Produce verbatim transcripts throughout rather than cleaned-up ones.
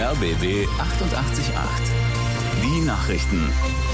R B B achtundachtzig Komma acht. Die Nachrichten.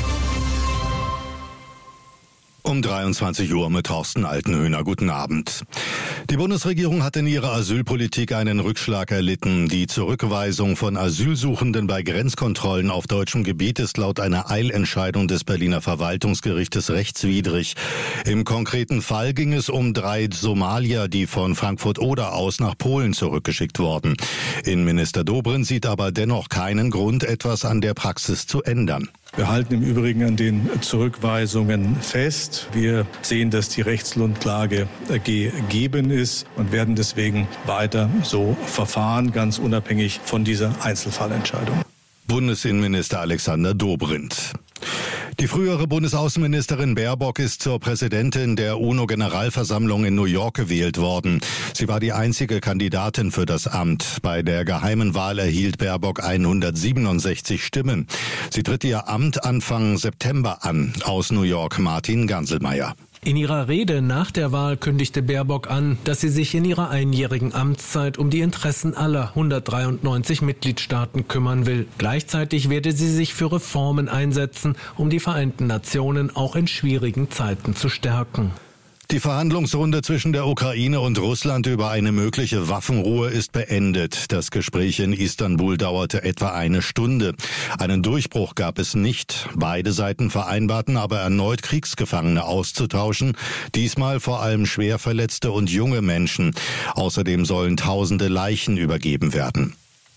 Um dreiundzwanzig Uhr mit Thorsten Altenhöhner. Guten Abend. Die Bundesregierung hat in ihrer Asylpolitik einen Rückschlag erlitten. Die Zurückweisung von Asylsuchenden bei Grenzkontrollen auf deutschem Gebiet ist laut einer Eilentscheidung des Berliner Verwaltungsgerichtes rechtswidrig. Im konkreten Fall ging es um drei Somalier, die von Frankfurt-Oder aus nach Polen zurückgeschickt wurden. Innenminister Dobrindt sieht aber dennoch keinen Grund, etwas an der Praxis zu ändern. Wir halten im Übrigen an den Zurückweisungen fest. Wir sehen, dass die Rechtsgrundlage gegeben ist und werden deswegen weiter so verfahren, ganz unabhängig von dieser Einzelfallentscheidung. Bundesinnenminister Alexander Dobrindt. Die frühere Bundesaußenministerin Baerbock ist zur Präsidentin der UNO-Generalversammlung in New York gewählt worden. Sie war die einzige Kandidatin für das Amt. Bei der geheimen Wahl erhielt Baerbock hundertsiebenundsechzig Stimmen. Sie tritt ihr Amt Anfang September an. Aus New York Martin Ganselmeier. In ihrer Rede nach der Wahl kündigte Baerbock an, dass sie sich in ihrer einjährigen Amtszeit um die Interessen aller hundertdreiundneunzig Mitgliedstaaten kümmern will. Gleichzeitig werde sie sich für Reformen einsetzen, um die Vereinten Nationen auch in schwierigen Zeiten zu stärken. Die Verhandlungsrunde zwischen der Ukraine und Russland über eine mögliche Waffenruhe ist beendet. Das Gespräch in Istanbul dauerte etwa eine Stunde. Einen Durchbruch gab es nicht. Beide Seiten vereinbarten aber erneut, Kriegsgefangene auszutauschen. Diesmal vor allem Schwerverletzte und junge Menschen. Außerdem sollen tausende Leichen übergeben werden.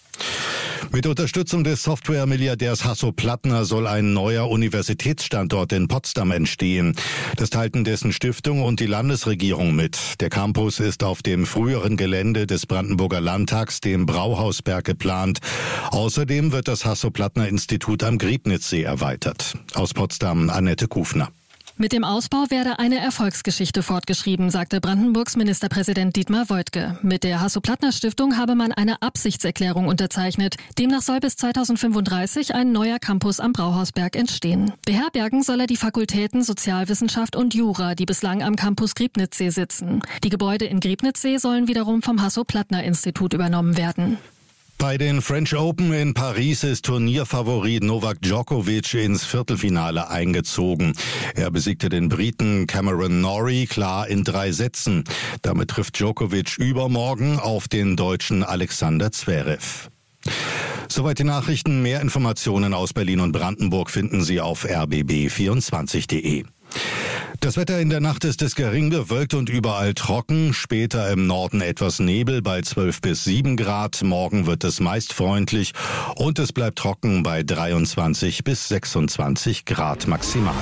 Mit Unterstützung des Software-Milliardärs Hasso Plattner soll ein neuer Universitätsstandort in Potsdam entstehen. Das teilten dessen Stiftung und die Landesregierung mit. Der Campus ist auf dem früheren Gelände des Brandenburger Landtags, dem Brauhausberg, geplant. Außerdem wird das Hasso-Plattner-Institut am Griebnitzsee erweitert. Aus Potsdam Annette Kufner. Mit dem Ausbau werde eine Erfolgsgeschichte fortgeschrieben, sagte Brandenburgs Ministerpräsident Dietmar Woidke. Mit der Hasso-Plattner-Stiftung habe man eine Absichtserklärung unterzeichnet. Demnach soll bis zweitausendfünfunddreißig ein neuer Campus am Brauhausberg entstehen. Beherbergen soll er die Fakultäten Sozialwissenschaft und Jura, die bislang am Campus Griebnitzsee sitzen. Die Gebäude in Griebnitzsee sollen wiederum vom Hasso-Plattner-Institut übernommen werden. Bei den French Open in Paris ist Turnierfavorit Novak Djokovic ins Viertelfinale eingezogen. Er besiegte den Briten Cameron Norrie klar in drei Sätzen. Damit trifft Djokovic übermorgen auf den Deutschen Alexander Zverev. Soweit die Nachrichten. Mehr Informationen aus Berlin und Brandenburg finden Sie auf r b b vierundzwanzig punkt de. Das Wetter in der Nacht ist es gering bewölkt und überall trocken. Später im Norden etwas Nebel bei zwölf bis sieben Grad. Morgen wird es meist freundlich und es bleibt trocken bei dreiundzwanzig bis sechsundzwanzig Grad maximal.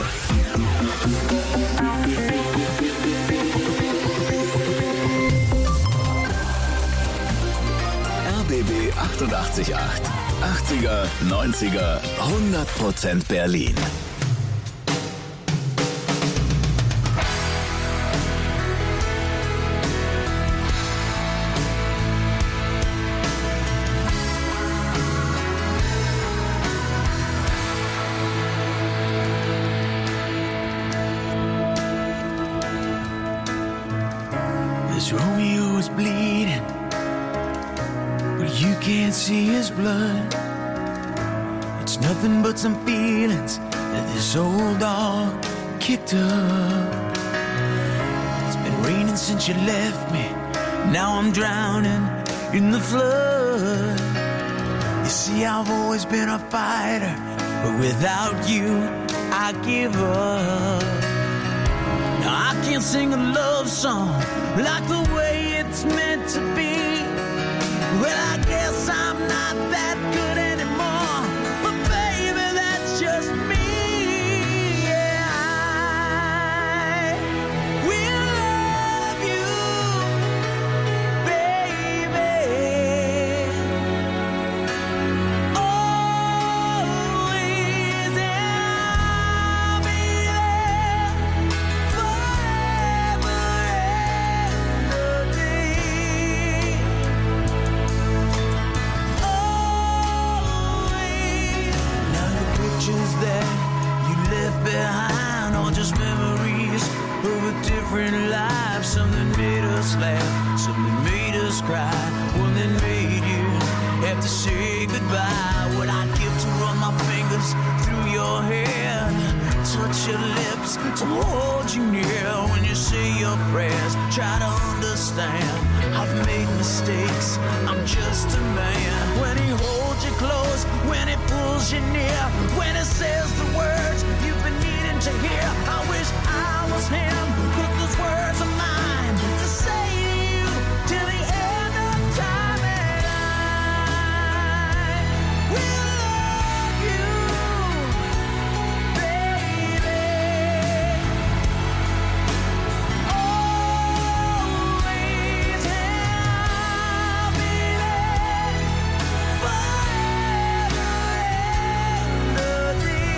R B B achtundachtzig Komma acht. achtziger, neunziger, hundert Prozent Berlin. Romeo is bleeding, but you can't see his blood. It's nothing but some feelings that this old dog kicked up. It's been raining since you left me, now I'm drowning in the flood. You see, I've always been a fighter, but without you, I give up. Now I can't sing a love song like the way it's meant to be. Well, I guess I'm not that good anymore, but baby, that's just me. Yeah, I will love you, baby, always, and I'll be there forever and a day. Always. Now the pictures that you left behind are just memories of a different life. Something made us laugh, something made us cry, one that made you have to say goodbye. What I'd give to run my fingers through your hair, touch your lips, to hold you near. When you say your prayers, try to understand. I've made mistakes, I'm just a man. When he holds you close, when he pulls you near, when he says the words you've been needing to hear, I wish I was him, 'cause those words are mine to say to you till the end of time. And I will love you, baby, always, and I'll be there forever and a day.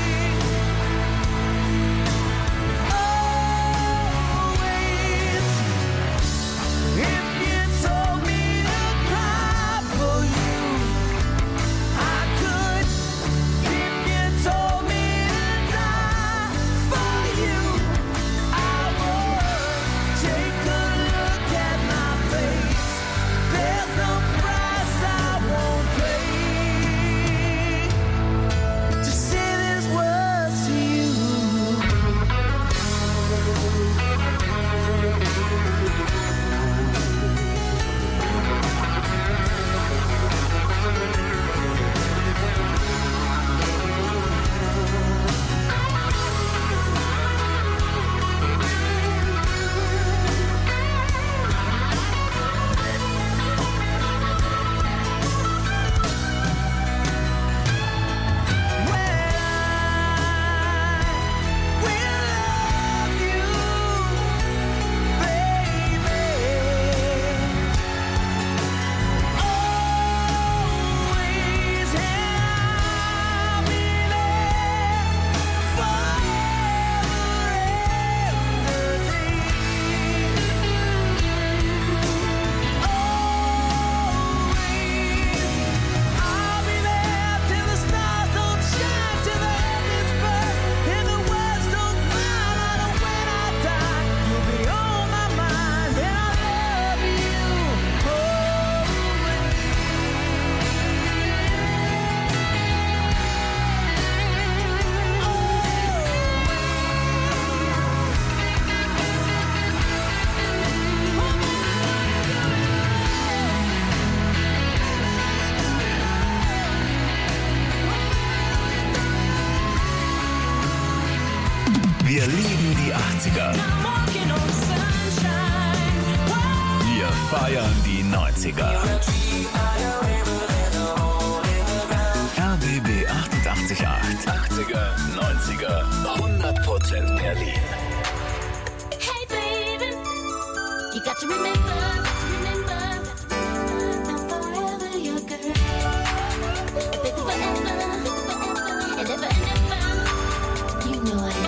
Always. If you told me to cry for you, I could. If you told me to die for you, I would. Take a look at my face. There's no price I won't pay to say these words to you. Wir lieben die achtziger. Wir feiern die neunziger. R B B achtundachtzig Komma acht. achtziger, neunziger, hundert Prozent Berlin. Hey baby, you got to remember, remember, I'm forever your girl. Baby forever, and ever and ever, you know I am.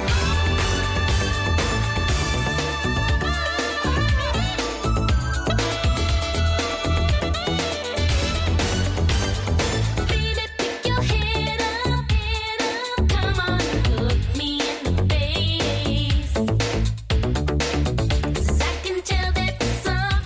Baby, pick your head up, head up, come on, look me in the face. 'Cause I can tell that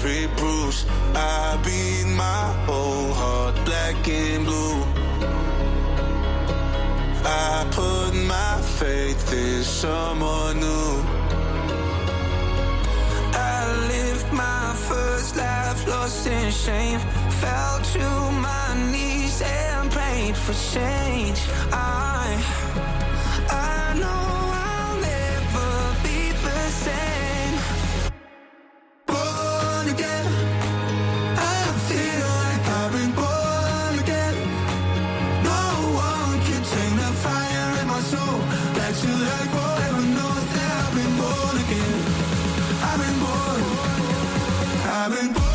every bruise. I beat my whole heart black and blue. I put my faith in someone new. I lived my first life lost in shame. Fell to my knees and prayed for change. I, I know I'll never be the same. Born again, I feel like I've been born again. No one can take the fire in my soul. Back to life forever knows that I've been born again. I've been born, I've been born.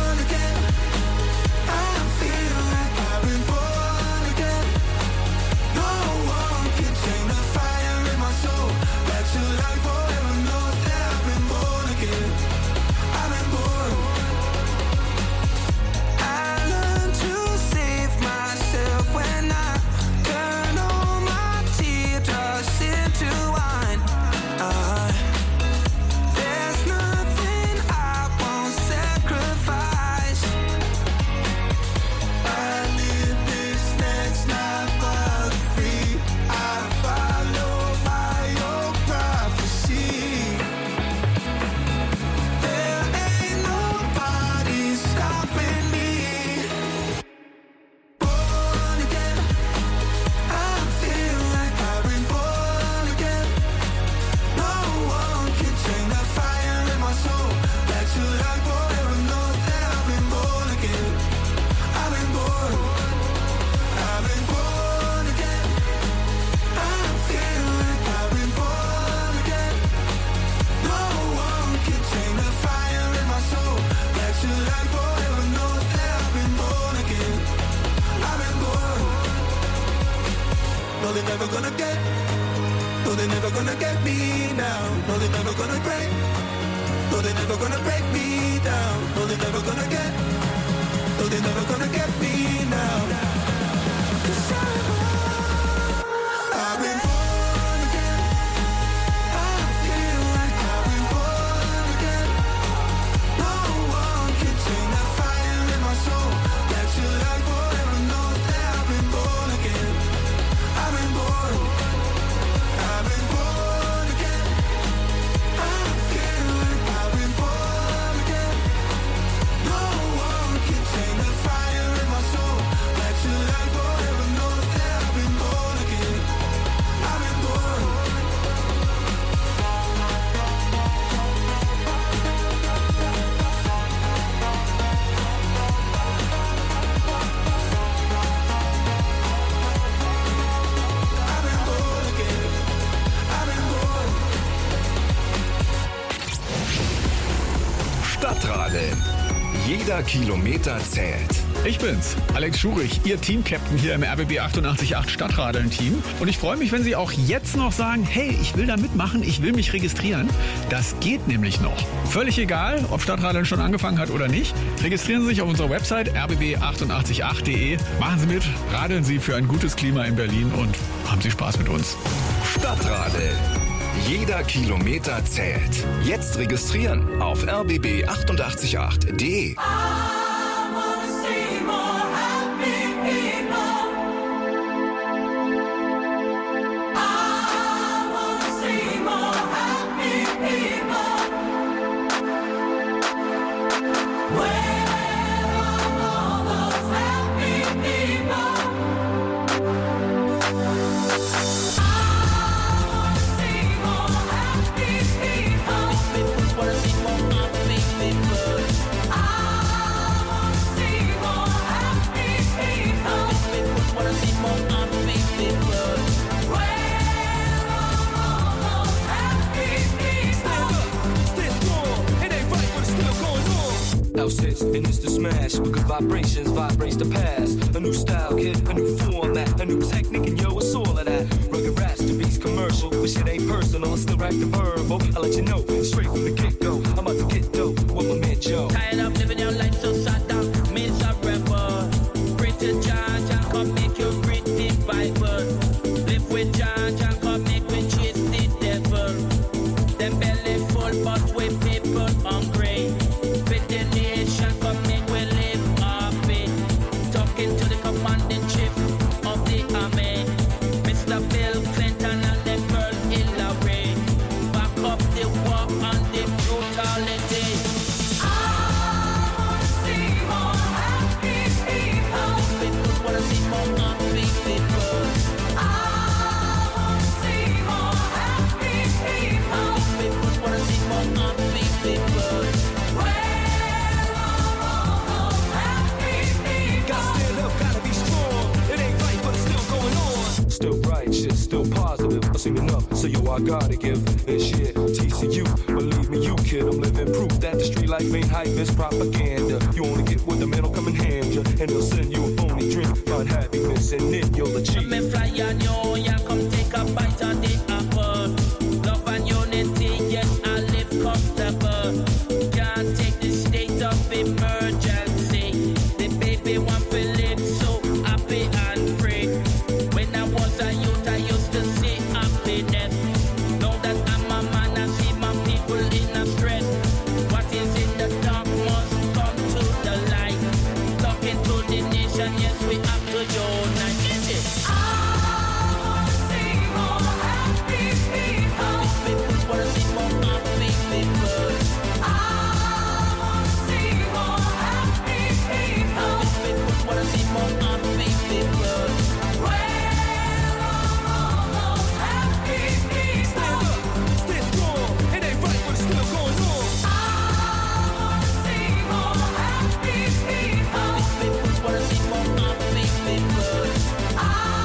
Jeder Kilometer zählt. Ich bin's, Alex Schurich, Ihr Team-Captain hier im R B B achtundachtzig Komma acht Stadtradeln-Team. Und ich freue mich, wenn Sie auch jetzt noch sagen, hey, ich will da mitmachen, ich will mich registrieren. Das geht nämlich noch. Völlig egal, ob Stadtradeln schon angefangen hat oder nicht. Registrieren Sie sich auf unserer Website r b b achtundachtzig Komma acht punkt de. Machen Sie mit, radeln Sie für ein gutes Klima in Berlin und haben Sie Spaß mit uns. Stadtradeln. Jeder Kilometer zählt. Jetzt registrieren auf r b b achtundachtzig Komma acht punkt de. And it's the smash, because vibrations vibrates the past. A new style, kid, a new format, a new technique, and yo, it's all of that. Rugged raps to beats commercial, but shit ain't personal, I still rap the verbal. I'll let you know, straight from the get-go, I'm about to get dope, what my man Joe. Tired of living your life so shut down, miserable. Pray to John, John come make you pretty Bible. Live with John, John come make we chase the devil. Them belly full, but we people hungry. Fit the still righteous, still positive. I seen enough, so yo, I gotta give this shit. T C U, believe me, you kid, I'm living proof that the street life ain't hype, it's propaganda. You only get what the man will come and hand you, and they'll send you a phony dream. Find happiness in it, you'll achieve. Come and fly on your, yeah, come take a bite of the apple. Love and unity, yes, I live comfortable. Can't take the state of emergency. The baby want to live so happy and free. When I was a youth, I used to see happiness. Now that I'm a man, I see my people in a stress. What is in the dark must come to the light. Talking to the nation, yes, we have to unite. I wanna see more happy people. People wanna see more happy people. I wanna see more happy people. People wanna see more happy people. Where are all those happy people? Stay strong, it ain't right, but it's still going on. I wanna see more happy people. People wanna see more happy people. I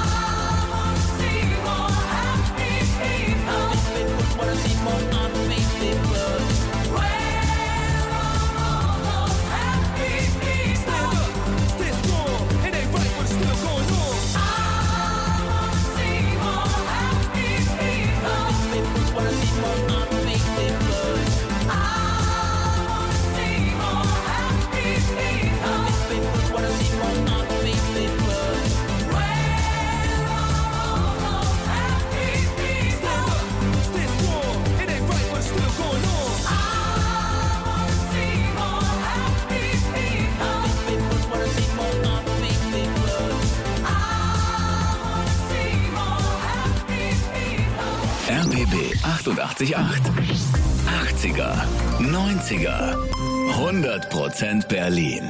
wanna see more happy people. People wanna see more happy people. Where are all those happy people? Stay strong, it ain't right, but it's still going on. I wanna see more happy people. People wanna see more happy people. I wanna see more happy people. People wanna see more happy people. Where are all those happy people? Stay strong, it ain't right, but it's still going on. I wanna see more happy people. People wanna see more happy people. I wanna see more happy people. R B B achtundachtzig Komma acht. achtziger, neunziger, hundert Prozent Berlin.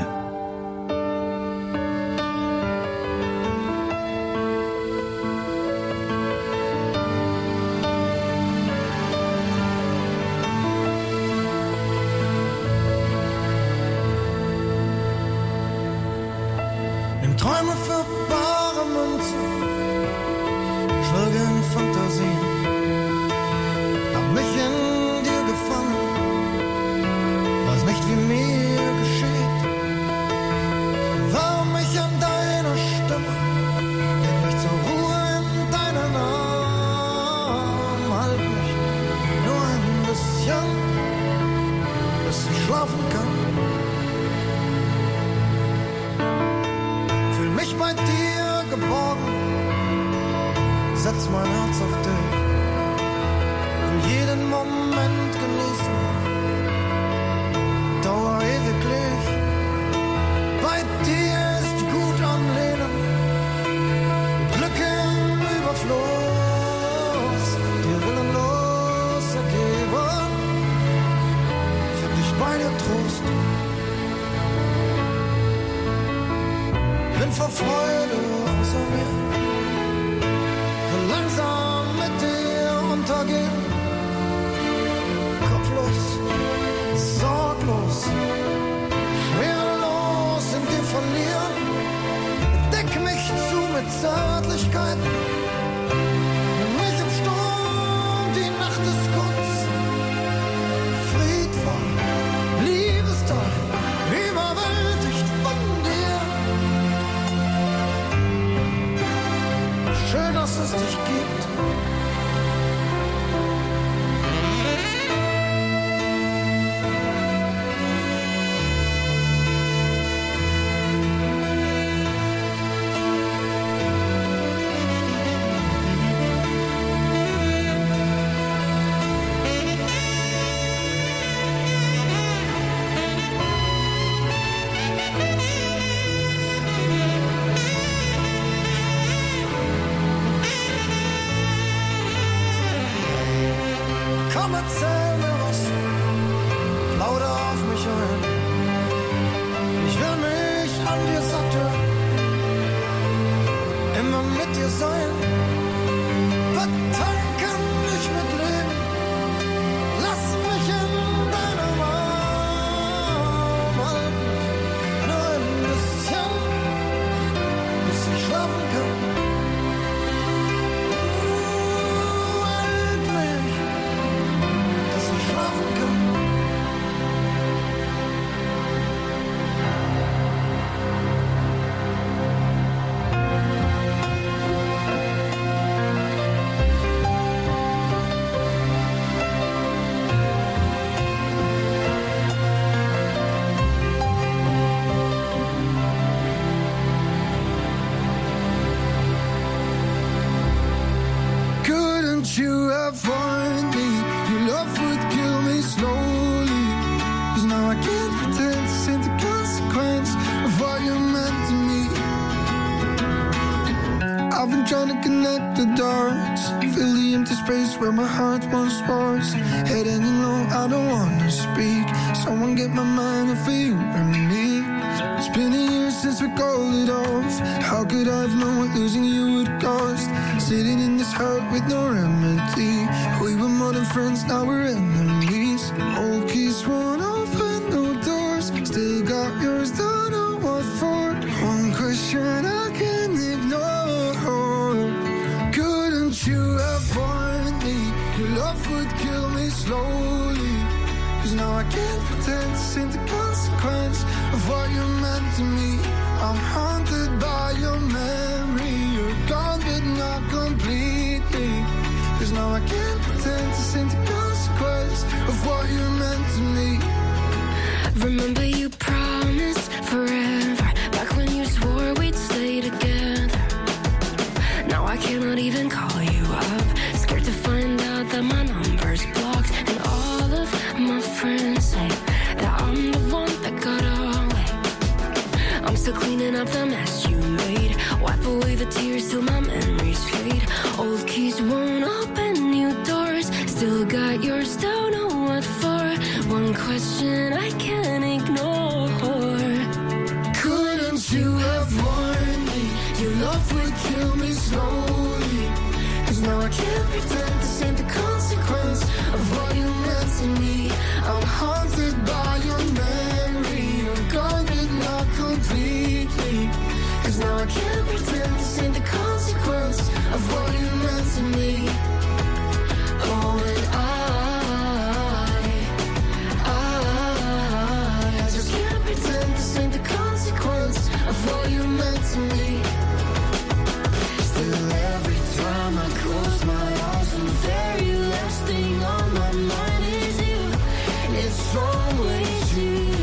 Nimm Träume für bare Münze, schwelge in Fantasien. Hab mich in dir gefangen, weiß nicht, wie mir geschieht. Wärm mich an deiner Stimme, leg mich zur Ruhe in deinen Arm. Halt mich nur ein bisschen, bis ich schlafen kann. Fühl mich bei dir geborgen, setz mein Herz auf dich, will jeden Moment genießen, Dauer ewiglich. Bei dir ist gut am Leben, Glück im Überfluss, dir willenlos ergeben, find ich bei dir Trost. Bin vor Freude außer mir, will langsam mit dir untergehen. Kopflos, sorglos, schwerelos in dir verlieren. Deck mich zu mit Zärtlichkeit, mich im Sturm, die Nacht ist kurz. Friedvoll, liebestoll, überwältigt von dir. Schön, dass es dich gibt. connect the dots. Fill the empty space where my heart once was. Head hanging low, I don't wanna speak. Someone get my mind off of you and me. It's been a year since we called it off. How could I have known what losing you would cost? Sitting in this hurt with no remedy. We were more than friends, now we're enemies. Old keys won't open, no doors. Still got yours, don't know what for. One question I can't ignore. Couldn't you have warned me? Your love would kill me slowly. Cause now I can't pretend to see the consequence of what you meant to me. I'm haunted by your memory. You're gone but not completely. Cause now I can't pretend to see the consequence of what you meant to me. Remember you promised forever, back when you swore we'd stay together. Now I cannot even call you up, scared to find out that my number's blocked. And all of my friends say that I'm the one that got away. I'm still cleaning up the mess you made. Wipe away the tears till my memories fade. Old keys won't open new doors. Still got yours, don't know what for. One question I can't ignore. Couldn't you have warned me? Your love would kill me slowly. Cause now I can't pretend this ain't the consequence of what you meant to me. I'm haunted by your memory. You're gone but not completely. Cause now I can't pretend this ain't the consequence of what you meant to me. Oh, and I, I, I just can't pretend this ain't the consequence of what you meant to me. Still every time I close my eyes, the very last thing on my mind is you. It's always you.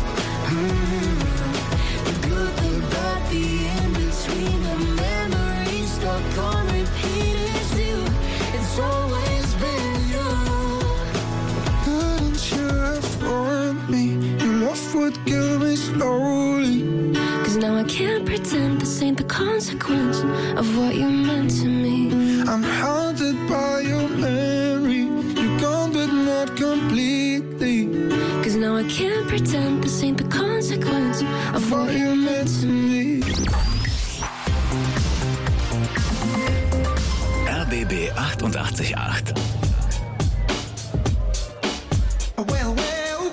Mm-hmm. The good, the bad, the in between, the memories stuck on repeat is you. It's always been you. Couldn't you have warned me? Your love would kill me slowly. Cause now I can't pretend this ain't the consequence of what you meant to me. I'm haunted by your memory. You're gone but not completely. Cause now I can't pretend this ain't the consequence of what you meant to me. R B B achtundachtzig Komma acht. Well, well.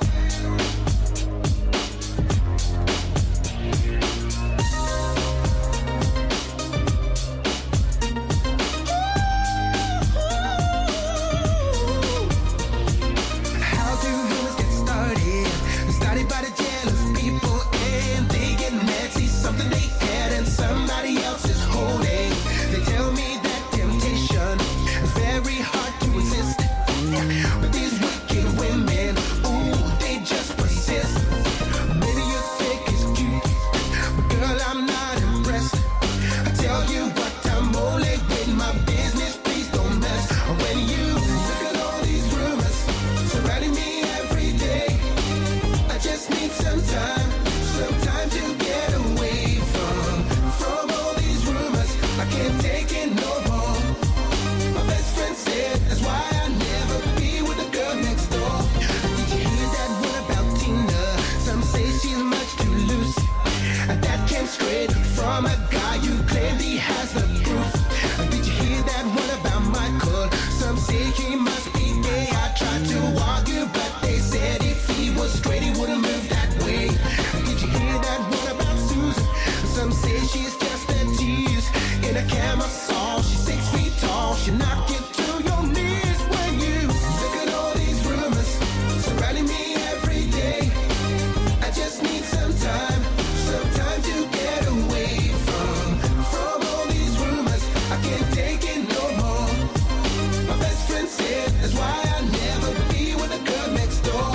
How do rumors get started? Started by the jealous people, and they get mad, see something they had and somebody else is holding. They tell me that temptation is very hard to resist. But these wicked women, ooh, they just persist. Baby, you think it's cute, but girl, I'm not impressed. I tell you what, I'm only with my business, please don't mess. When you look at all these rumors surrounding me every day, I just need some time, some time to get away from, from all these rumors. I can't take it no more. My best friend said that's why I never be with the girl next door. Did you hear that one about Tina? Some say she's much too loose. And that came straight from a guy who claimed he has the proof. Did you hear that one about Michael? Some say he must be gay. I tried to argue, but they said if he was straight, he wouldn't move that way. Did you hear that one about Susan? Some say she's just a tease. In a camisole, she's six feet tall. She knocked you to your knees when you look at all these rumors surrounding me every day. I just need some time, some time to get away from, from all these rumors. I can't take it no more. My best friend said that's why I never be with a girl next door.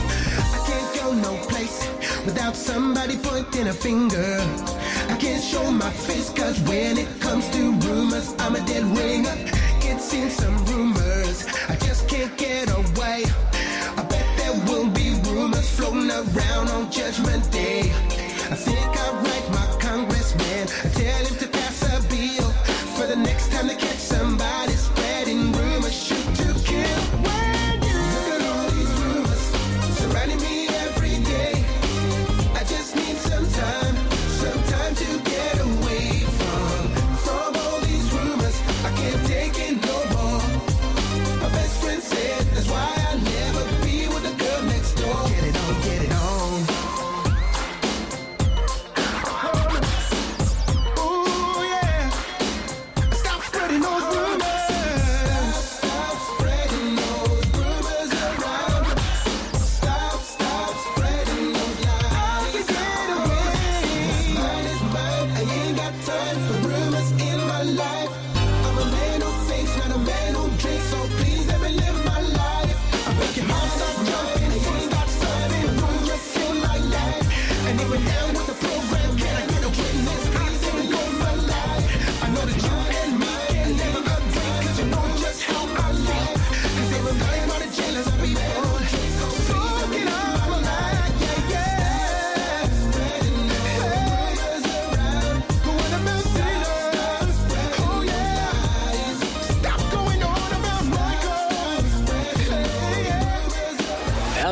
I can't go no place without somebody pointing a finger. I can't show my face, cause when it comes to rumors, I'm a dead ringer. It's in some rumors, I just can't get away. I bet there will be rumors floating around on Judgment Day. I think I'll write my congressman, tell him to pass a bill for the next time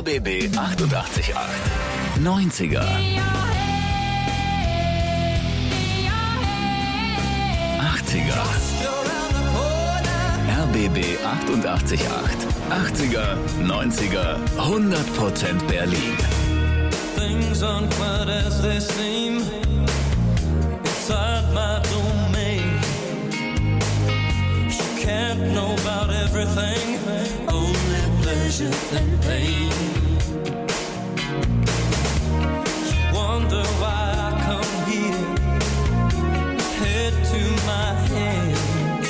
B B achtundachtzig Komma acht. neunziger. achtziger. R B B achtundachtzig Komma acht. achtziger, neunziger, hundert Prozent Berlin. Things aren't quite as they seem inside my domain. You can't know about everything, only pleasure and pain. You wonder why I come here, head to my hands.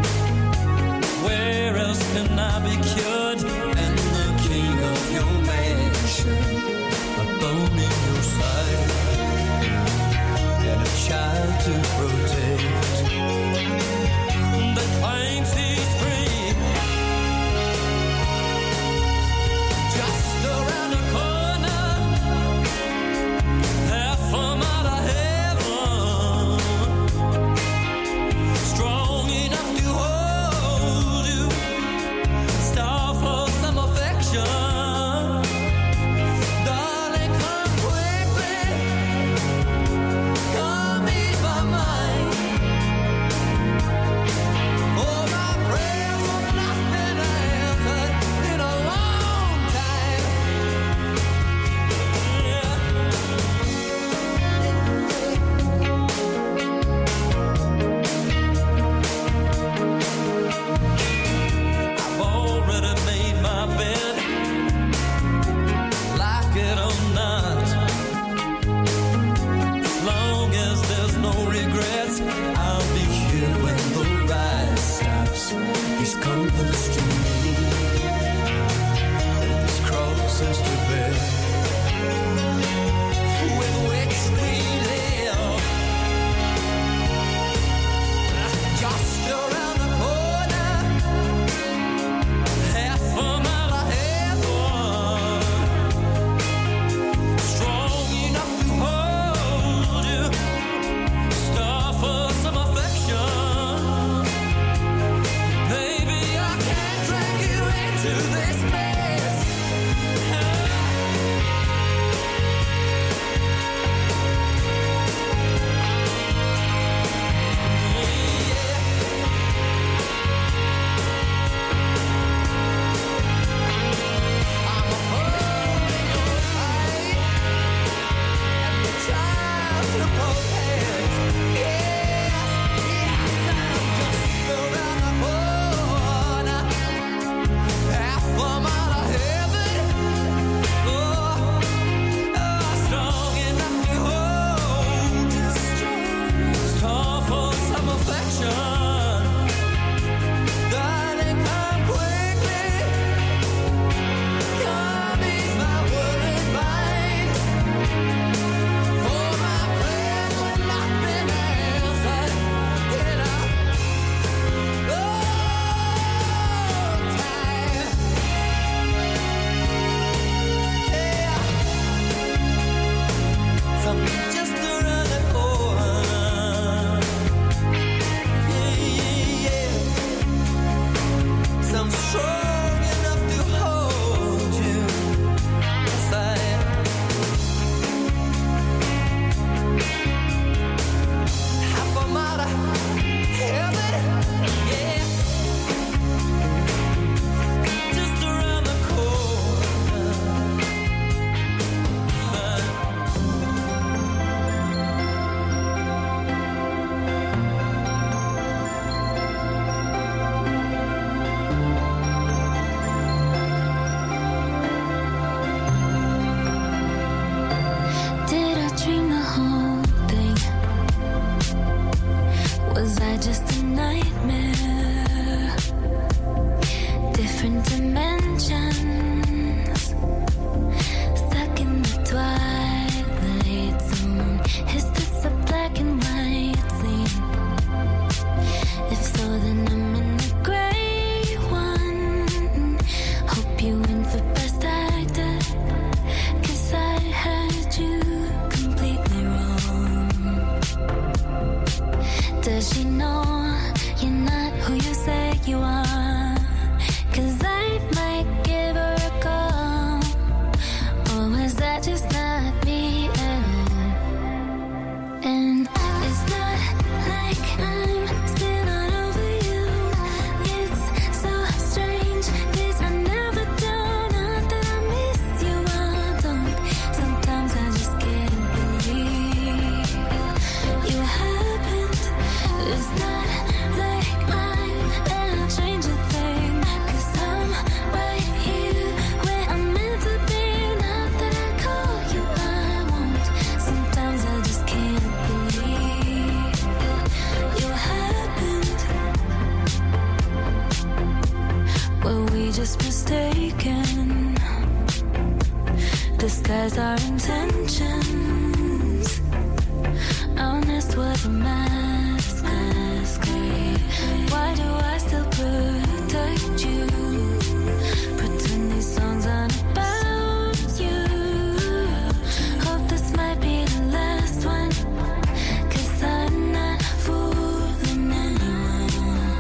Where else can I be cured and the king of your mansion? A bone in your side and a child to protect that claims he's free. Just around the corner, half a mile of heaven, strong enough to hold you, star for some affection. disguise our intentions. Our nest was a masquerade. Why do I still protect you? Pretend these songs aren't about you. Hope this might be the last one, 'cause I'm not fooling anyone.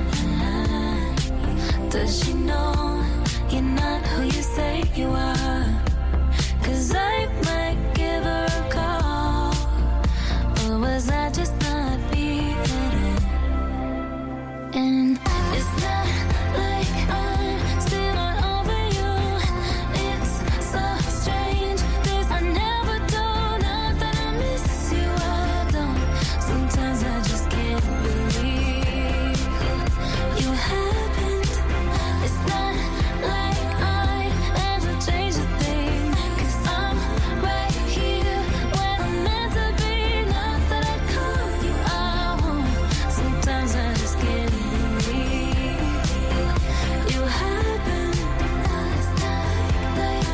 Does she know you're not who you say you are? 'Cause I might give her a call. Or was I just not being it? And it's not like I'm still not over you. It's so strange, this I never do. Not that I miss you, I don't. Sometimes I just can't believe you happened. It's not like I ever changed a thing, 'cause I'm right here where I'm meant to be. Not that I call you out. Sometimes I just can't believe you happened. It's not like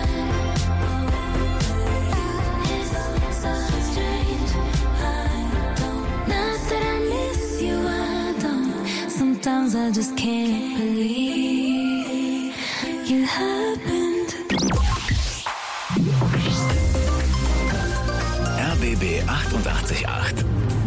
it's so strange. I don't. Not that I miss you, I don't. Sometimes I just can't believe you happened. R B B achtundachtzig Komma acht.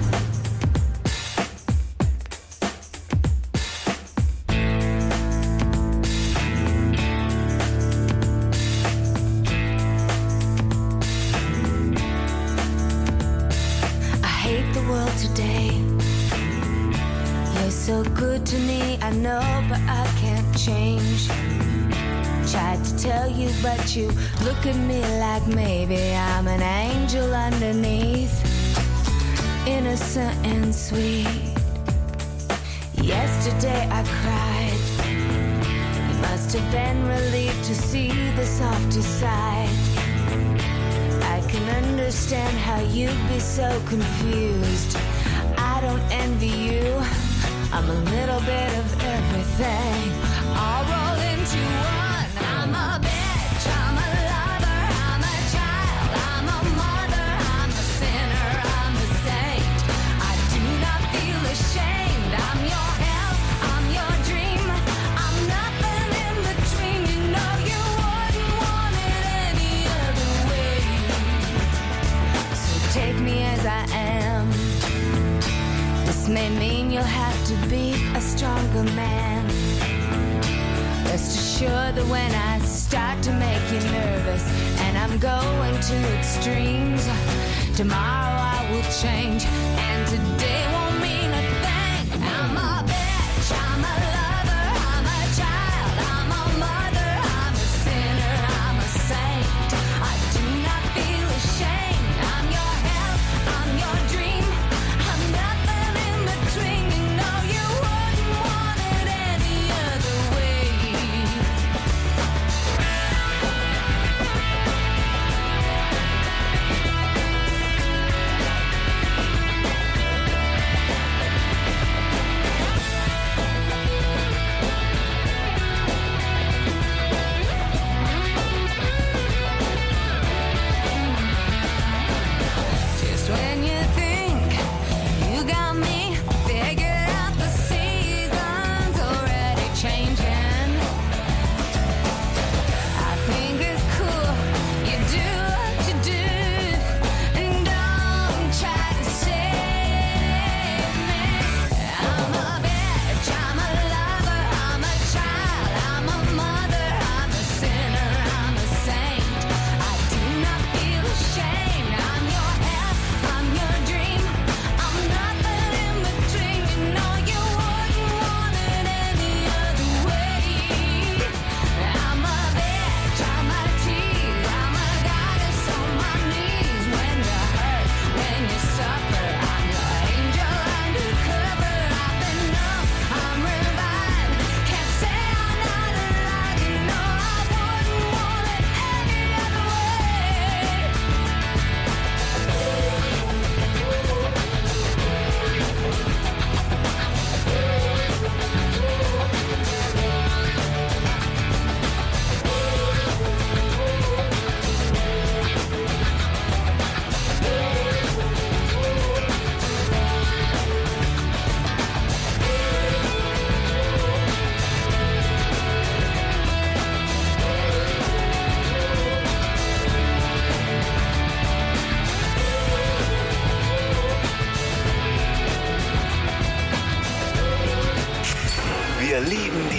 I hate the world today. You're so good to me, I know, but I can't change. Tried to tell you, but you look at me like maybe I'm an angel underneath, innocent and sweet. Yesterday I cried. You must have been relieved to see the softer side. I can understand how you'd be so confused. I don't envy you. I'm a little bit of everything. I'll roll into one. I'm a bitch, I'm a lover, I'm a child, I'm a mother, I'm a sinner, I'm a saint. I do not feel ashamed. I'm your hell, I'm your dream. I'm nothing in between. You know you wouldn't want it any other way. So take me as I am. This may mean you'll have to be a stronger man. Rest assured that when I start to make you nervous and I'm going to extremes, tomorrow I will change and today won't mean a thing. I'm a bitch, I'm a lover, I'm a child, I'm a mother, I'm a sinner, I'm a saint. I do not feel ashamed. I'm your hell, I'm your dream. I'm nothing in between. You know you wouldn't want it any other way.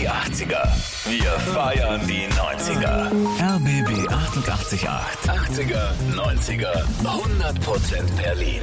achtziger. Wir feiern die neunziger. R B B achtundachtzig Komma acht. achtziger, neunziger, hundert Prozent Berlin.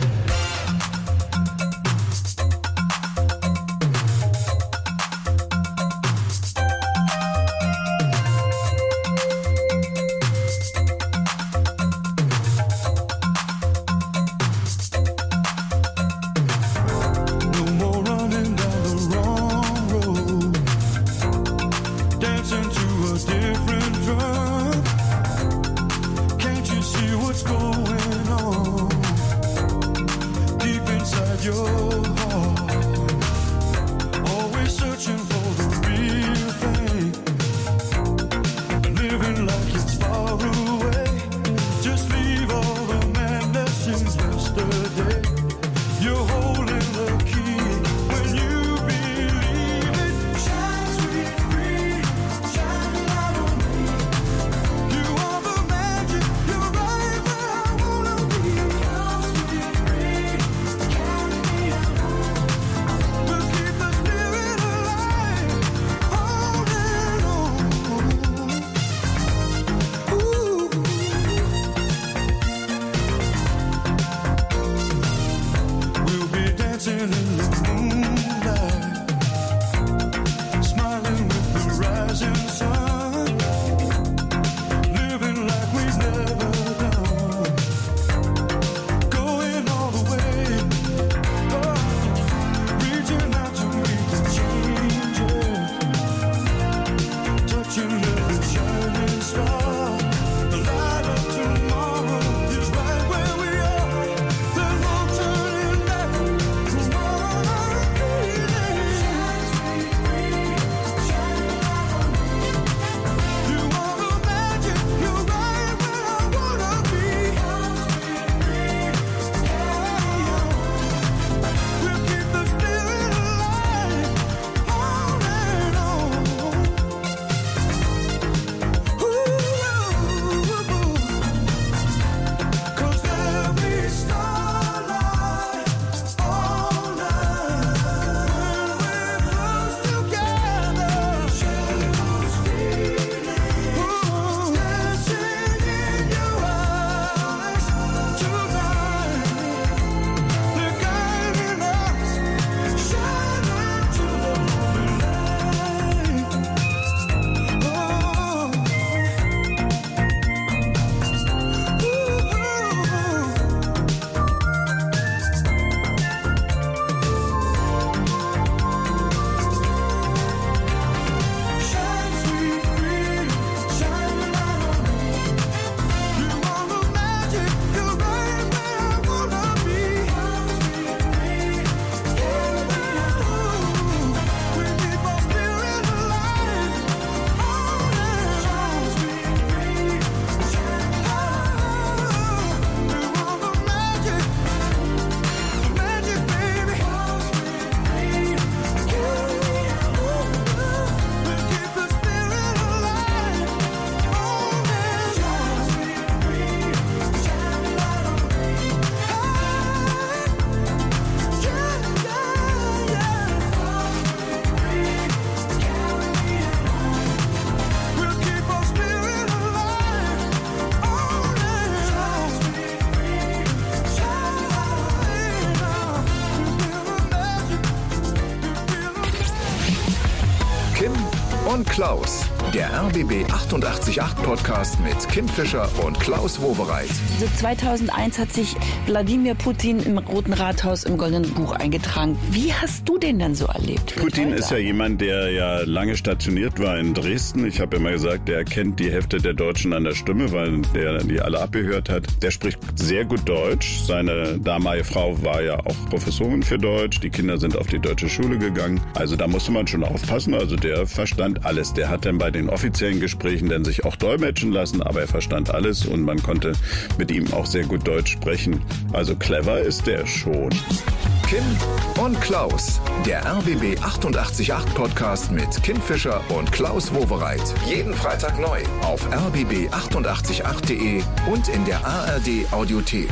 und Klaus. Der R B B achtundachtzig Komma acht Podcast mit Kim Fischer und Klaus Wowereit. Also zweitausendeins hat sich Wladimir Putin im Roten Rathaus im Goldenen Buch eingetragen. Wie hast du den denn so erlebt? Putin ist ja jemand, der ja lange stationiert war in Dresden. Ich habe immer gesagt, der kennt die Hälfte der Deutschen an der Stimme, weil der die alle abgehört hat. Der spricht sehr gut Deutsch. Seine damalige Frau war ja auch Professorin für Deutsch. Die Kinder sind auf die deutsche Schule gegangen. Also da musste man schon aufpassen. Also der verstand alles. Der hat dann bei den offiziellen Gesprächen dann sich auch dolmetschen lassen, aber er verstand alles und man konnte mit ihm auch sehr gut Deutsch sprechen. Also clever ist der schon. Kim und Klaus, der R B B achtundachtzig Komma acht Podcast mit Kim Fischer und Klaus Wowereit. Jeden Freitag neu auf r b b achtundachtzig Komma acht punkt de und in der A R D Audiothek.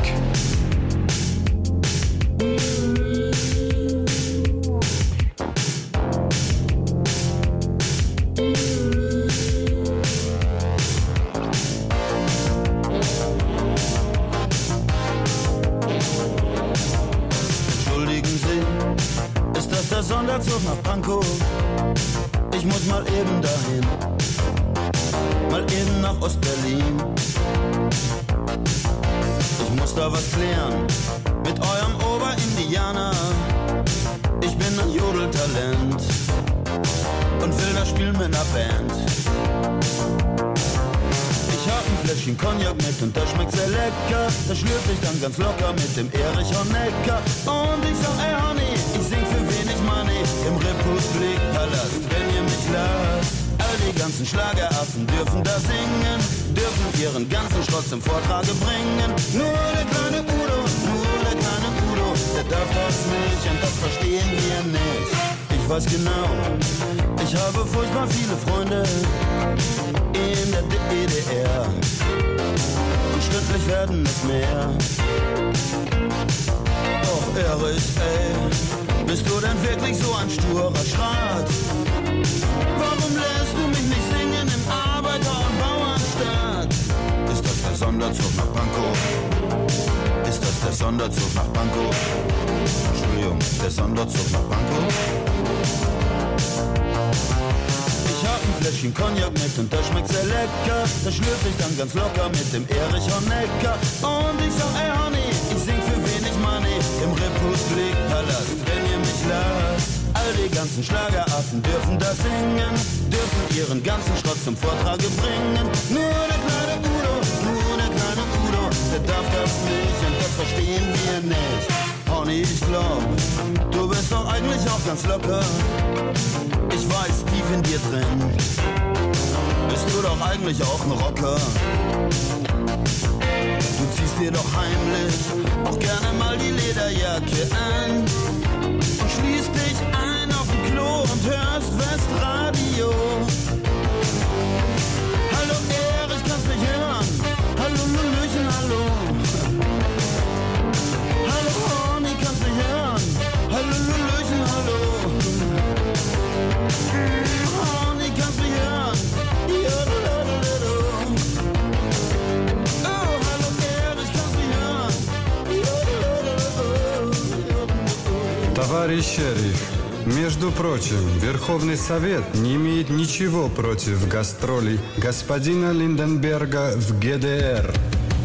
Sonderzug nach Pankow. Ich muss mal eben dahin, mal eben nach Ostberlin. Ich muss da was klären mit eurem Oberindianer. Ich bin ein Jodeltalent und will da spielen mit ner Band. Ich hab ein Fläschchen Cognac mit und das schmeckt sehr lecker. Das schlürf ich dann ganz locker mit dem Erich Honecker. Und ich sag, ey Honey, ich sing für wenig Money im Republikpalast, wenn ihr mich lasst. All die ganzen Schlageraffen dürfen da singen, dürfen ihren ganzen Schrott zum Vortrage bringen. Nur der kleine Udo, nur der kleine Udo, der darf das nicht und das verstehen wir nicht. Ich weiß genau, ich habe furchtbar viele Freunde in der D D R und stündlich werden es mehr. Och Erich, ey, bist du denn wirklich so ein sturer Schrat? Warum lässt du mich nicht singen im Arbeiter- und Bauernstaat? Ist das der Sonderzug nach Pankow? Ist das der Sonderzug nach Pankow? Entschuldigung, der Sonderzug nach Pankow? Ich hab ein Fläschchen Cognac mit und das schmeckt sehr lecker. Das schlürf ich dann ganz locker mit dem Erich Honecker. Und ich sag, ey Honey, ich sing für wenig Money im Republikpalast, wenn ihr mich lasst. All die ganzen Schlageraffen dürfen da singen, dürfen ihren ganzen Schrott zum Vortrage bringen. Nur der kleine Udo, nur der kleine Udo, der darf das nicht und das verstehen wir nicht. Honey, ich glaub, du bist doch eigentlich auch ganz locker. Ich weiß, tief in dir drin bist du doch eigentlich auch ein Rocker. Du ziehst dir doch heimlich auch gerne mal die Lederjacke an und schließt dich ein auf dem Klo und hörst Westradio. Hallo Erich, kannst mich hören? Hallo Lulüchen, hallo. Hallo Honey, kannst mich hören? Hallo Lulüchen, hallo. Honey, kannst mich hören? Jodelodelo. Oh, hallo Erich, kannst mich hören? Jodelodelo. Товарищ Эрих, между прочим, Верховный Совет не имеет ничего против гастролей господина Линденберга в Г Д Р.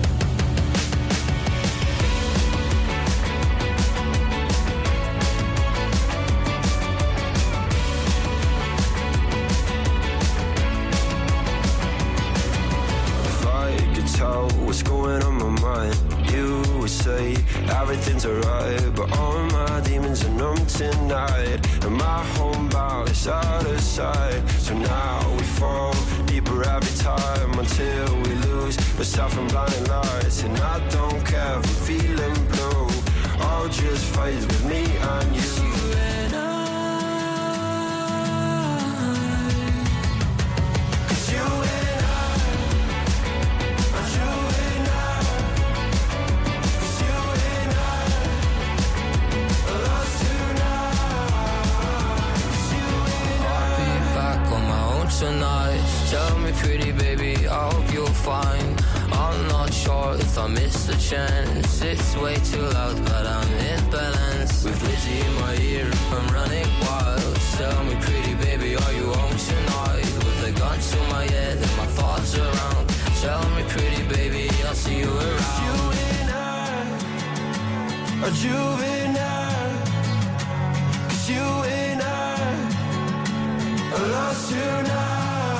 Everything's alright, but all my demons are numb tonight, and my home bar is out of sight. So now we fall deeper every time until we lose ourselves in blinding lights. And I don't care if I'm feeling blue, all just fades with me and you. Tonight, tell me pretty baby, I hope you're fine. I'm not sure if I missed the chance. It's way too loud, but I'm in balance. With Lizzie in my ear, I'm running wild. Tell me pretty baby, are you home tonight? With a gun to my head and my thoughts around. Tell me pretty baby, I'll see you around. You and I are juvenile, 'cause you and I are lost tonight.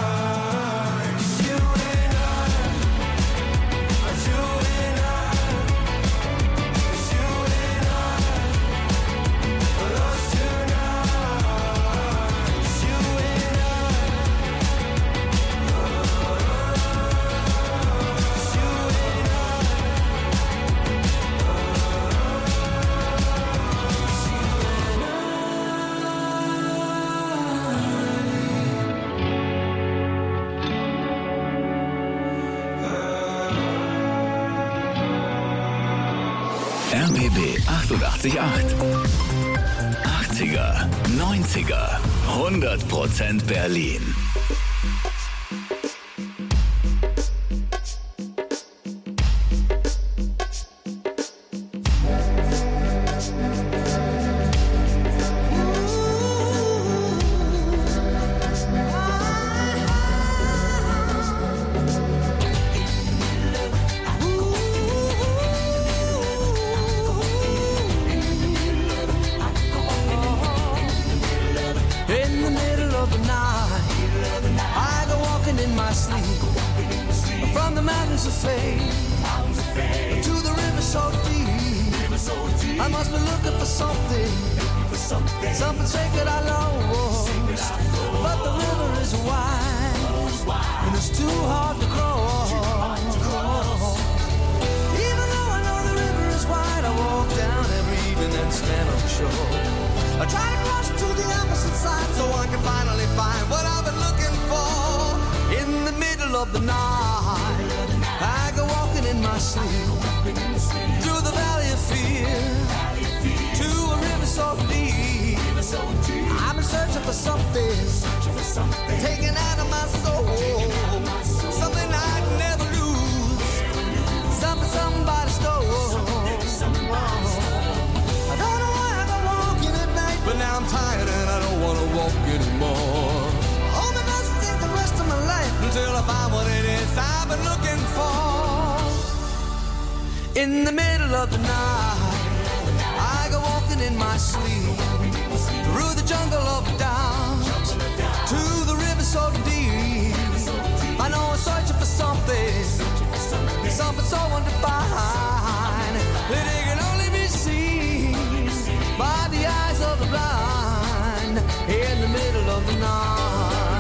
R B B achtundachtzig Komma acht. achtziger, neunziger, hundert Prozent Berlin. mountains of fame, to the river so deep. I must be looking for something, something sacred I lost. But the river is wide, and it's too hard to cross. Even though I know the river is wide, I walk down every evening and stand on the shore. I try to cross to the opposite side so I can finally find what I've been looking for. In the middle of the night, I go walking in my sleep through the valley of fear to a river so deep. I'm in searching for something taken out of my soul, something I'd never lose, something somebody stole. I don't know why I go walking at night, but now I'm tired and I don't want to walk anymore. Oh, I must take the rest of my life until I find what it is I've been looking for. In the middle of the night, I go walking in my sleep through the jungle of doubt to the river so deep. I know I'm searching for something, something so undefined that it can only be seen by the eyes of the blind. In the middle of the night.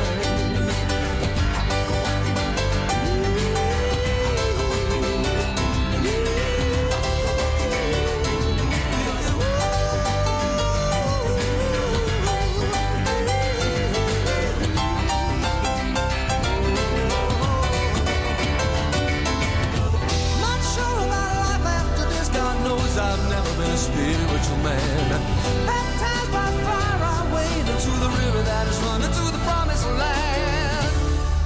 I've never been a spiritual man. Baptized by fire, I wade into the river that is running to the promised land.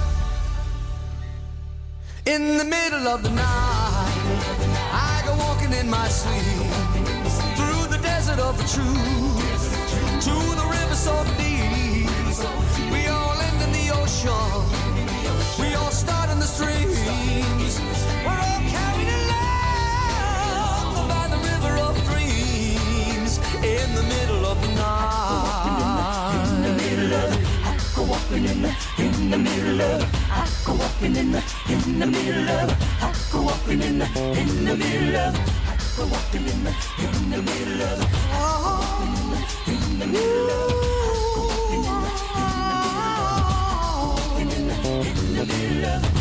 In the middle of the night, I go walking in my sleep through the desert of the truth to the river so deep. We all end in the ocean. We all start in the streams. We're all carried along by the river of dreams. In the middle of the night. In the middle of it, I go walking in the, in the middle of it. I go walking in the, in the middle of it. I go walking in the, in the middle of it. I go walking in the, in the middle of it. Oh, in the middle of it. In the middle of it. In the middle of it.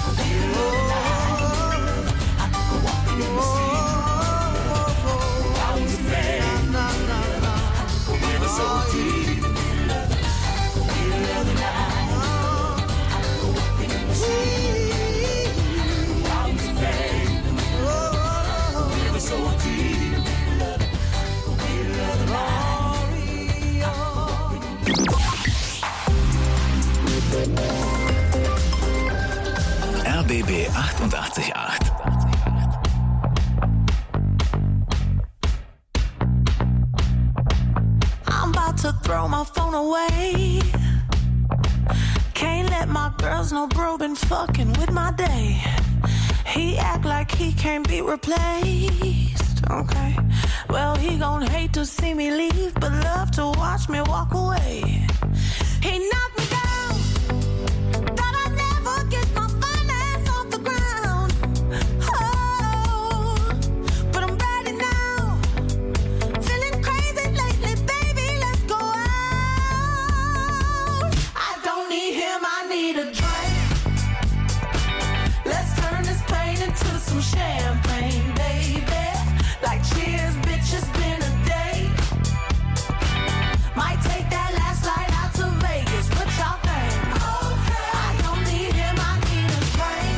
I go walking in the sea. Mountains of fame. River so deep. Middle of the night. I go walking in the sea. Mountains of fame. River so deep. Middle of the night. R B B achtundachtzig Komma acht. I'm about to throw my phone away. Can't let my girls know bro been fucking with my day. He act like he can't be replaced. Okay, well he gon' hate to see me leave, but love to watch me walk away. He knocked me down, thought I'd never get my finance off the ground. Oh, but I'm ready now, feeling crazy lately, baby, let's go out. I don't need him, I need a drink. Let's turn this pain into some champagne, baby. Like cheers, bitch, it's been a day. Might take that last flight out to Vegas. What y'all think? Okay. I don't need him, I need a drink.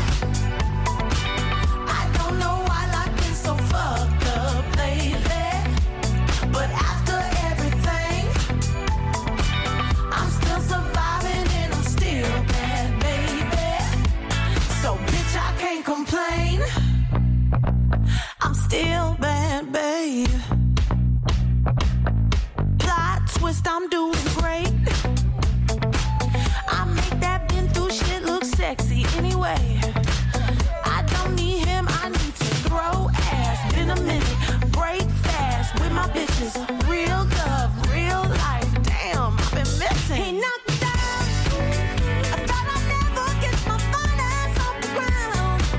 I don't know why life been so fucked up lately, but after everything, I'm still surviving and I'm still bad, baby. So bitch, I can't complain. I'm still bad, babe. Plot twist, I'm doing great. I make that been through shit look sexy anyway. I don't need him, I need to throw ass. Been a minute, break fast with my bitches. Real love, real life. Damn, I've been missing. He knocked me down. I thought I'd never get my finance off the ground.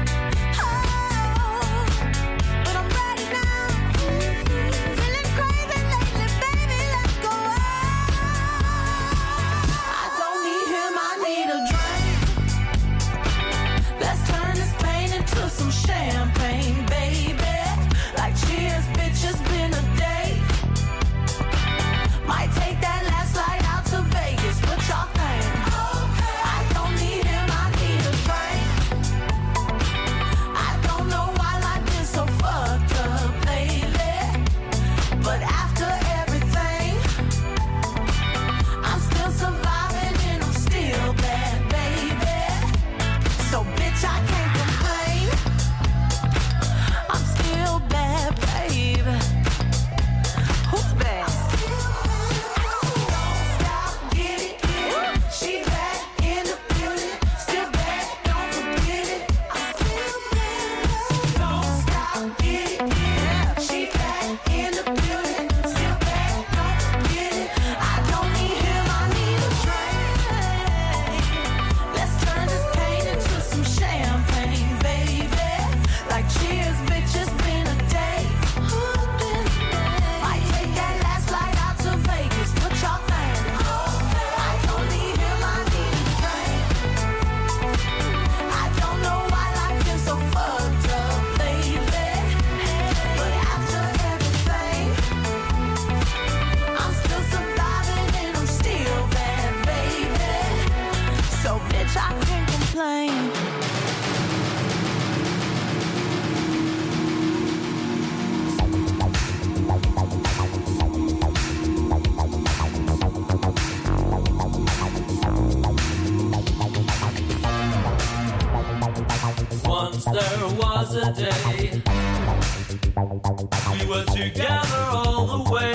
We were together all the way.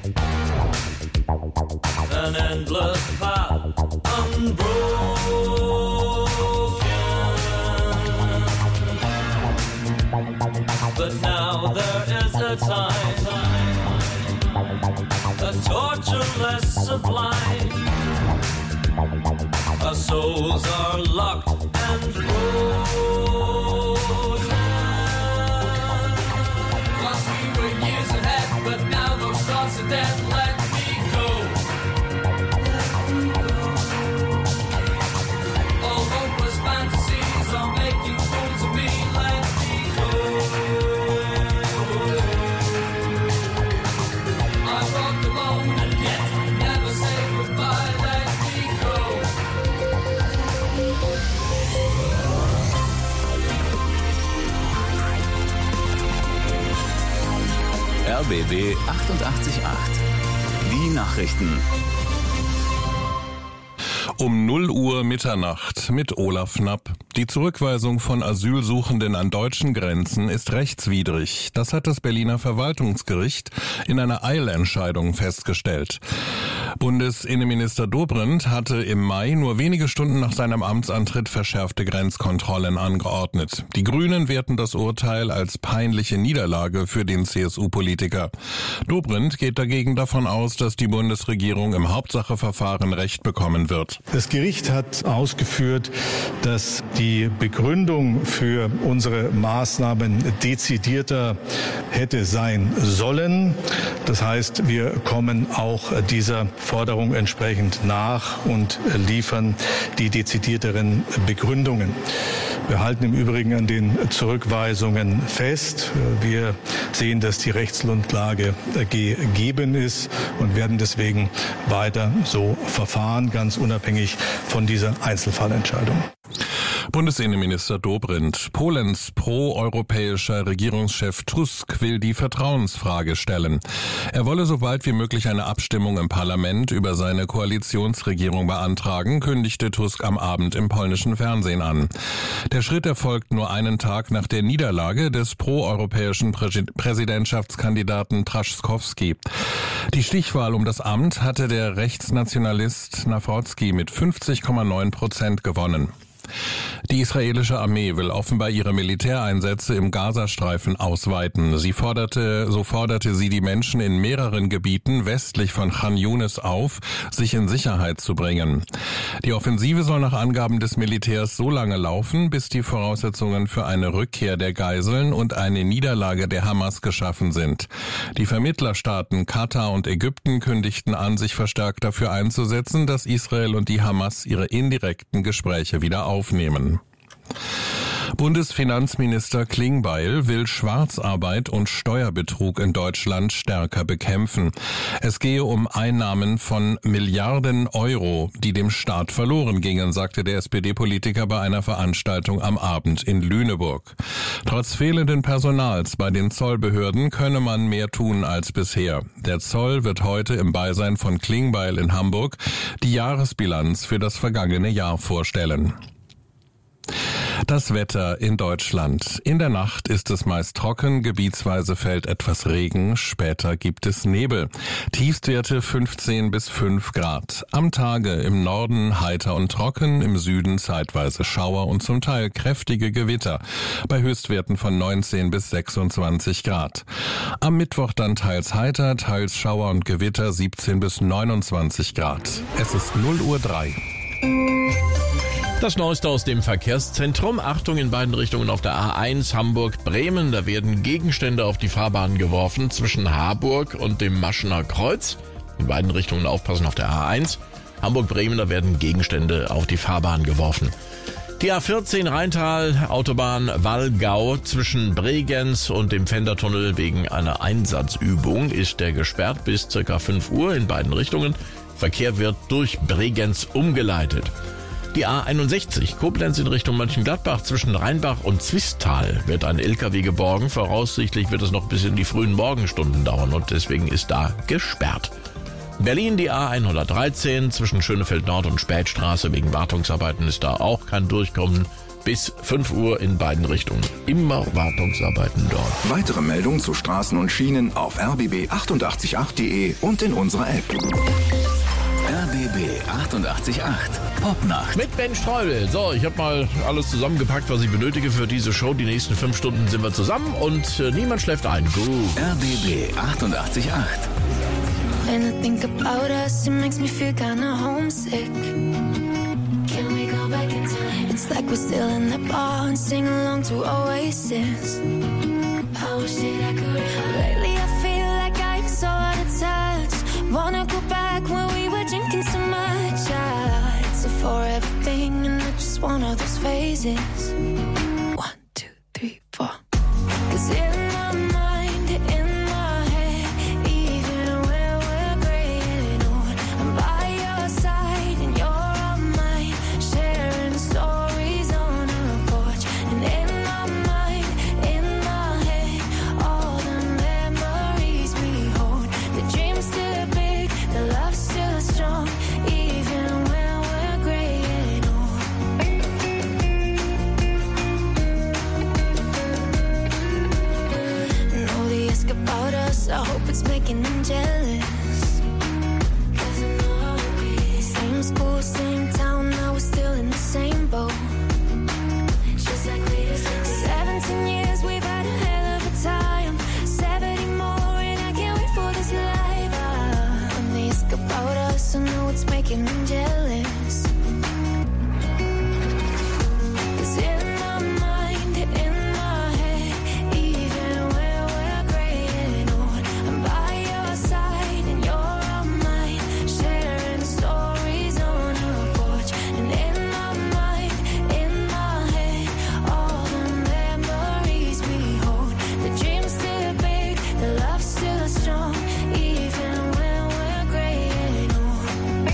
An endless path, unbroken. But now there is a time, a torture less sublime. Our souls are locked and frozen. Lost we were years ahead, but now those thoughts are dead. Let me go. Let me go. All hopeless fantasies are making fools of me. Let me go. I walk alone and yet never say goodbye. Let me go. R B B achtundachtzig Komma acht. Die Nachrichten. Um null Uhr Mitternacht mit Olaf Knapp. Die Zurückweisung von Asylsuchenden an deutschen Grenzen ist rechtswidrig. Das hat das Berliner Verwaltungsgericht in einer Eilentscheidung festgestellt. Bundesinnenminister Dobrindt hatte im Mai nur wenige Stunden nach seinem Amtsantritt verschärfte Grenzkontrollen angeordnet. Die Grünen werten das Urteil als peinliche Niederlage für den C S U-Politiker. Dobrindt geht dagegen davon aus, dass die Bundesregierung im Hauptsacheverfahren Recht bekommen wird. Das Gericht hat ausgeführt, dass die Begründung für unsere Maßnahmen dezidierter hätte sein sollen. Das heißt, wir kommen auch dieser Forderung entsprechend nach und liefern die dezidierteren Begründungen. Wir halten im Übrigen an den Zurückweisungen fest. Wir sehen, dass die Rechtsgrundlage gegeben ist und werden deswegen weiter so verfahren, ganz unabhängig von dieser Einzelfallentscheidung. Bundesinnenminister Dobrindt. Polens pro-europäischer Regierungschef Tusk will die Vertrauensfrage stellen. Er wolle so bald wie möglich eine Abstimmung im Parlament über seine Koalitionsregierung beantragen, kündigte Tusk am Abend im polnischen Fernsehen an. Der Schritt erfolgt nur einen Tag nach der Niederlage des pro-europäischen Prä- Präsidentschaftskandidaten Trzaskowski. Die Stichwahl um das Amt hatte der Rechtsnationalist Nawrocki mit fünfzig Komma neun Prozent gewonnen. Die israelische Armee will offenbar ihre Militäreinsätze im Gazastreifen ausweiten. Sie forderte, so forderte sie die Menschen in mehreren Gebieten westlich von Khan Yunis auf, sich in Sicherheit zu bringen. Die Offensive soll nach Angaben des Militärs so lange laufen, bis die Voraussetzungen für eine Rückkehr der Geiseln und eine Niederlage der Hamas geschaffen sind. Die Vermittlerstaaten Katar und Ägypten kündigten an, sich verstärkt dafür einzusetzen, dass Israel und die Hamas ihre indirekten Gespräche wieder aufnehmen. aufnehmen. Bundesfinanzminister Klingbeil will Schwarzarbeit und Steuerbetrug in Deutschland stärker bekämpfen. Es gehe um Einnahmen von Milliarden Euro, die dem Staat verloren gingen, sagte der S P D-Politiker bei einer Veranstaltung am Abend in Lüneburg. Trotz fehlenden Personals bei den Zollbehörden könne man mehr tun als bisher. Der Zoll wird heute im Beisein von Klingbeil in Hamburg die Jahresbilanz für das vergangene Jahr vorstellen. Das Wetter in Deutschland. In der Nacht ist es meist trocken, gebietsweise fällt etwas Regen, später gibt es Nebel. Tiefstwerte fünfzehn bis fünf Grad. Am Tage im Norden heiter und trocken, im Süden zeitweise Schauer und zum Teil kräftige Gewitter. Bei Höchstwerten von neunzehn bis sechsundzwanzig Grad. Am Mittwoch dann teils heiter, teils Schauer und Gewitter siebzehn bis neunundzwanzig Grad. Es ist null Uhr drei. Das Neueste aus dem Verkehrszentrum. Achtung in beiden Richtungen auf der A eins Hamburg-Bremen. Da werden Gegenstände auf die Fahrbahn geworfen zwischen Harburg und dem Maschener Kreuz. In beiden Richtungen aufpassen auf der A eins. Hamburg-Bremen, da werden Gegenstände auf die Fahrbahn geworfen. Die A vierzehn Rheintal, Autobahn Wallgau zwischen Bregenz und dem Pfändertunnel wegen einer Einsatzübung ist der gesperrt bis ca. fünf Uhr in beiden Richtungen. Verkehr wird durch Bregenz umgeleitet. Die A einundsechzig, Koblenz in Richtung Mönchengladbach zwischen Rheinbach und Zwistal wird ein L K W geborgen. Voraussichtlich wird es noch bis in die frühen Morgenstunden dauern und deswegen ist da gesperrt. Berlin die A hundertdreizehn zwischen Schönefeld Nord und Spätstraße wegen Wartungsarbeiten ist da auch kein Durchkommen. bis fünf Uhr in beiden Richtungen. Immer Wartungsarbeiten dort. Weitere Meldungen zu Straßen und Schienen auf r b b acht acht acht punkt d e und in unserer App. R B B achtundachtzig Komma acht Popnacht. Mit Ben Streubel. So, ich habe mal alles zusammengepackt, was ich benötige für diese Show. Die nächsten fünf Stunden sind wir zusammen und äh, niemand schläft ein. Gut. R B B achtundachtzig Komma acht. When I think about us, it makes me feel kinda homesick. Can we go back in time? It's like we're still in the bar and sing along to Oasis. I wish that I could. Lately I feel like I'm so out of touch. Wanna go back when we were drinking so much. I, it's a forever thing and I just want all those phases. One, two, three, four. 'Cause in my mind, in my head, even when we're graying old, I'm by your side and you're on mine, sharing stories on a porch. And in my mind, in my head, all the memories we hold. The dream's still big, the love's still strong, even when we're graying old. And all the ask about us, I hope it's making them jealous. 'Cause I know we same school, same town, now we're still in the same boat. Just like we used to be. Seventeen years, we've had a hell of a time. Seventy more, and I can't wait for this life. Ah, when they ask about us, I know it's making them jealous. 'Cause in my mind, in my head, even when we're graying old, I'm by your side and you're on mine, sharing stories on a porch. And in my mind, in my head, all the memories we hold. The dream's still big, the love's still strong, even when we're graying old.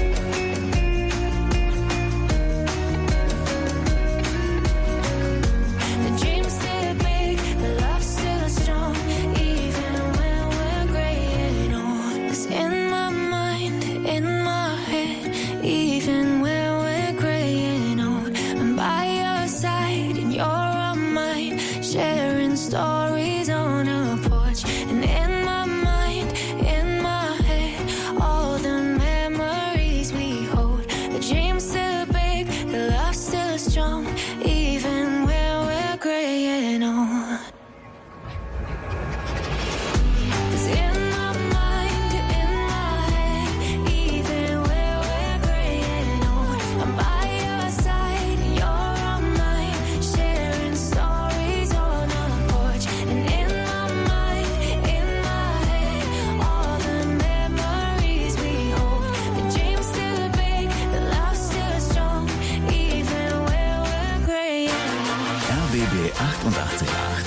The dream's still big, the love's still strong, even when we're graying old. 'Cause in my mind, in my head, even when we're graying old, I'm by your side and you're on mine, sharing stories on a porch. And in my mind, in my head, all the memories we hold. The dream's still big, the love's still strong, even when we're graying old. 'Cause in my mind, in my head, even when we're graying old, I'm by your side and you're on mine, sharing stories on a porch. And in my mind, in my head, all the memories we hold. The dream's still big, the love's still strong, even when we're graying old. R B B achtundachtzig Komma acht.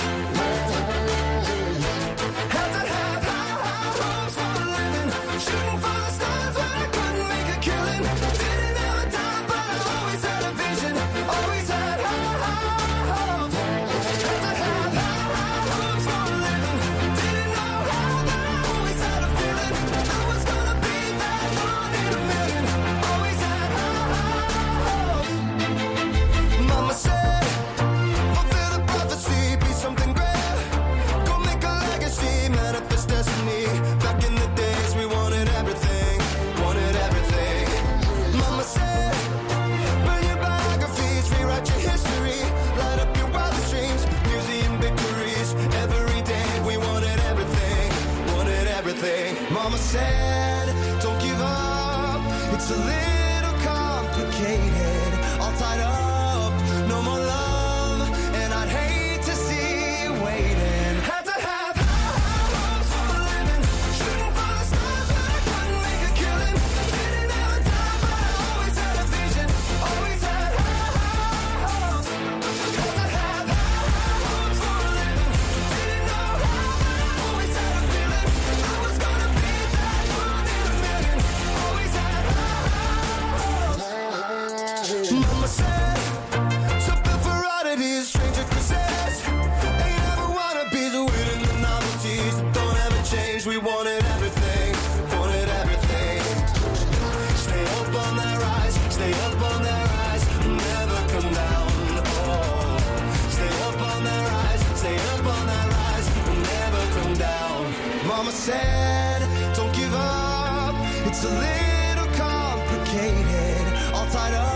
Shooting for the stars when I couldn't make a killing. Didn't have a dime, but I always had a vision. Always had high, high hopes. Had to have high, high hopes for a living. Didn't know how, but I always had a feeling. I was gonna be that one in a million. Always had high, high hopes. Mama said, fulfill the prophecy, be something great. Go make a legacy, manifest destiny. Back in the days we wanted everything, wanted everything. Mama said, burn your biographies, rewrite your history, light up your wildest dreams, museum victories. Every day we wanted everything, wanted everything. Mama said, don't give up, it's a little complicated, all tied up, no more love, and I'd hate to see you waiting. Had to have high, high hopes for a living, shooting for the stars when I couldn't make a killing. Didn't have a dime, but I always had a vision, always had high, high hopes. Had to have high, high hopes for a living. Didn't know how, but I always had a feeling. I was gonna be that one in a million. Always had high, high hopes. Mama said, something for oddities, stranger cruises. Ain't ever wanna be the within the novelties that don't ever change. We wanted everything, wanted everything. Stay up on that rise, stay up on that rise, never come down. Oh. Mama said, don't give up. It's a little complicated, all tied up